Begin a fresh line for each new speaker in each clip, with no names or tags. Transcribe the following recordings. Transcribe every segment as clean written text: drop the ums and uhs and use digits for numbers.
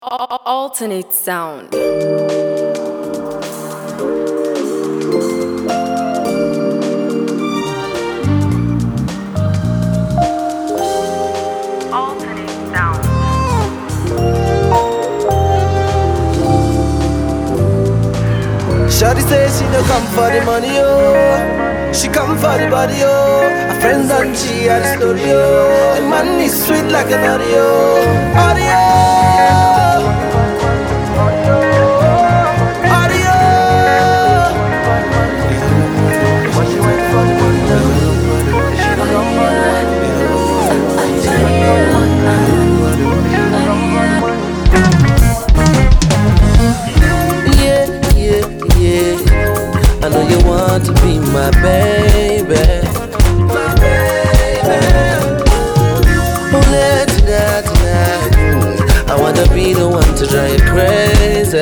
Alternate sound.
Shawty says she no come for the money, oh. She come for the body, oh. Her friends and she had the story, oh. The man is sweet like an audio, audio. I know you want to be my baby, my baby. Oh, tonight, I wanna be the one to drive you crazy,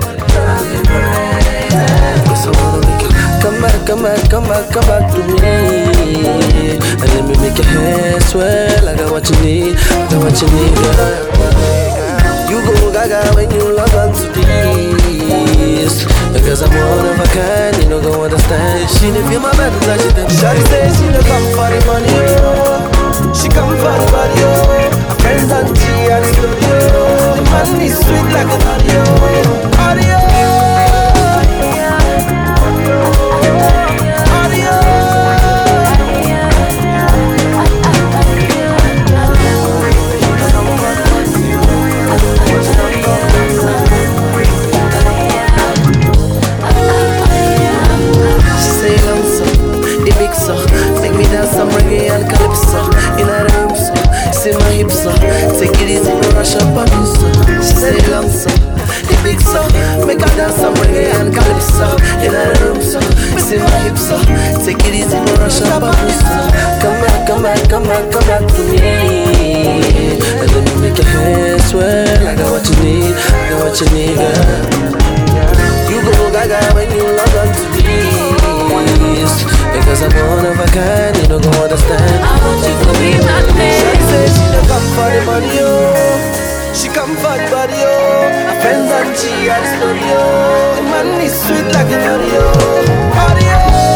Cause I wanna make you come back to me. And let me make your hair swell. I got what you need, girl. You go gaga when you log on to this, because I'm one of a kind, you don't go understand. She didn't feel my bad, like she did. Shawty says she don't come for the money, oh. She come for the body, oh. Her friends and she and the studio. The man is sweet like an audio, audio, audio. Make me dance some reggae and calypso. In her room, so see my hips, so take it easy, no rush up on you, so she say long, so the big so make her dance some reggae and calypso. In her room, so see my hips, so take it easy, no rush up on you, so come back to me. And let me make your hair swell. I got what you need, girl. You go gaga when you log on to this, because I'm one of a kind, you don't go understand.
I want you to be my baby.
She says she don't come for the money, oh. She come for the body, oh. Her friends and she had the story, oh. The man is sweet like an audio, audio,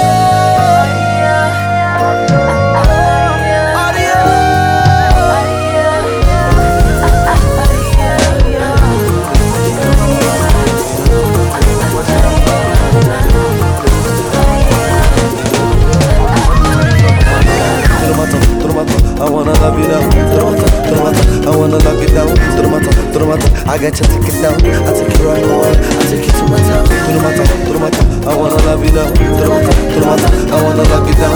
I wanna love you now. I wanna lock it down. I got you take it down. I take it right away. I take it to my town. I wanna love you now. I wanna lock it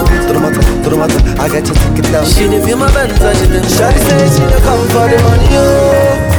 down. I got you take it down. She didn't feel my bad, she didn't. Shawty says she don't come for the money, oh.